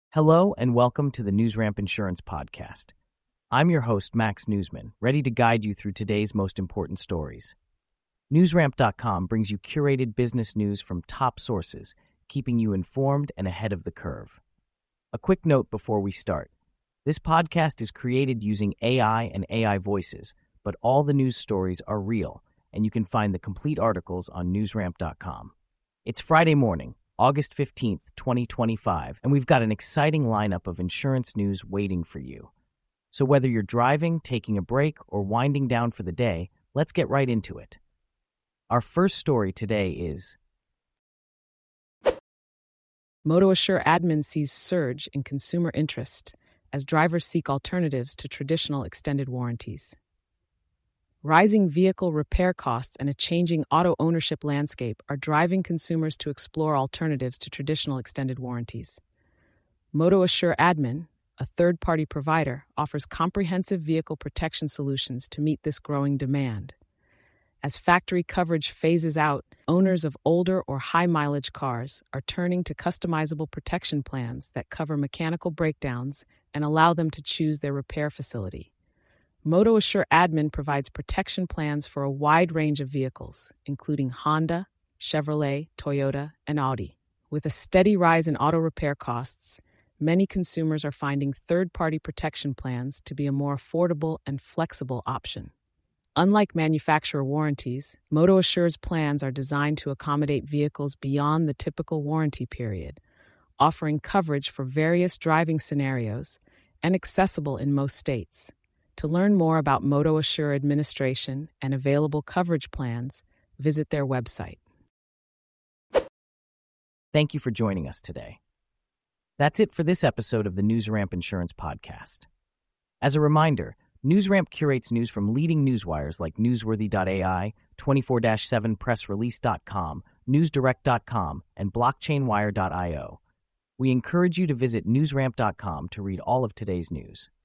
Hello and welcome to the NewsRamp Insurance Podcast. I'm your host, Max Newsman, ready to guide you through today's most important stories. NewsRamp.com brings you curated business news from top sources, keeping you informed and ahead of the curve. A quick note before we start. This podcast is created using AI and AI voices, but all the news stories are real, and you can find the complete articles on NewsRamp.com. It's Friday morning, August 15th, 2025, and we've got an exciting lineup of insurance news waiting for you. So whether you're driving, taking a break, or winding down for the day, let's get right into it. Our first story today is MotoAssure admin sees surge in consumer interest as drivers seek alternatives to traditional extended warranties. Rising vehicle repair costs and a changing auto ownership landscape are driving consumers to explore alternatives to traditional extended warranties. MotoAssure Admin, a third-party provider, offers comprehensive vehicle protection solutions to meet this growing demand. As factory coverage phases out, owners of older or high-mileage cars are turning to customizable protection plans that cover mechanical breakdowns and allow them to choose their repair facility. MotoAssure Admin provides protection plans for a wide range of vehicles, including Honda, Chevrolet, Toyota, and Audi. With a steady rise in auto repair costs, many consumers are finding third-party protection plans to be a more affordable and flexible option. Unlike manufacturer warranties, MotoAssure's plans are designed to accommodate vehicles beyond the typical warranty period, offering coverage for various driving scenarios and accessible in most states. To learn more about MotoAssure administration and available coverage plans, visit their website. Thank you for joining us today. That's it for this episode of the NewsRamp Insurance Podcast. As a reminder, NewsRamp curates news from leading newswires like Newsworthy.ai, 24/7pressrelease.com, NewsDirect.com, and BlockchainWire.io. We encourage you to visit NewsRamp.com to read all of today's news.